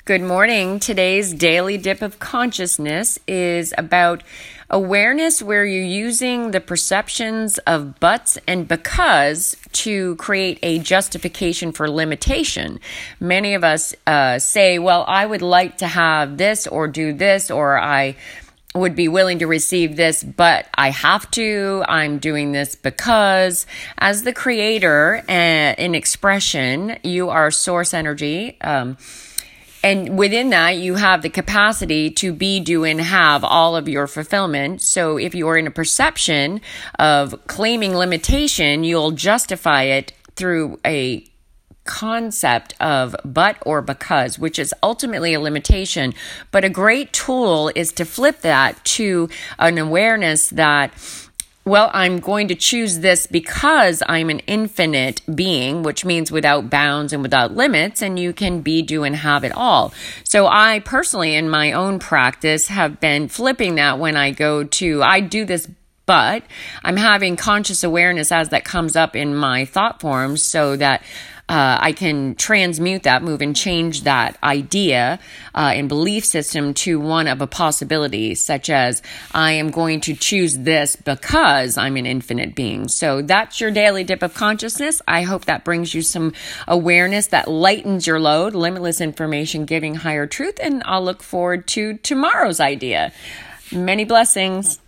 Good morning. Today's daily dip of consciousness is about awareness where you're using the perceptions of buts and because to create a justification for limitation. Many of us say, well, I would like to have this or do this, or I would be willing to receive this, but I have to. I'm doing this because as the creator in expression, you are source energy. And within that, you have the capacity to be, do, and have all of your fulfillment. So if you are in a perception of claiming limitation, you'll justify it through a concept of but or because, which is ultimately a limitation. But a great tool is to flip that to an awareness that, well, I'm going to choose this because I'm an infinite being, which means without bounds and without limits, and you can be, do, and have it all. So I personally, in my own practice, have been flipping that when I do this, but I'm having conscious awareness as that comes up in my thought forms so that I can transmute that, move and change that idea and belief system to one of a possibility, such as I am going to choose this because I'm an infinite being. So that's your daily dip of consciousness. I hope that brings you some awareness that lightens your load, limitless information, giving higher truth. And I'll look forward to tomorrow's idea. Many blessings.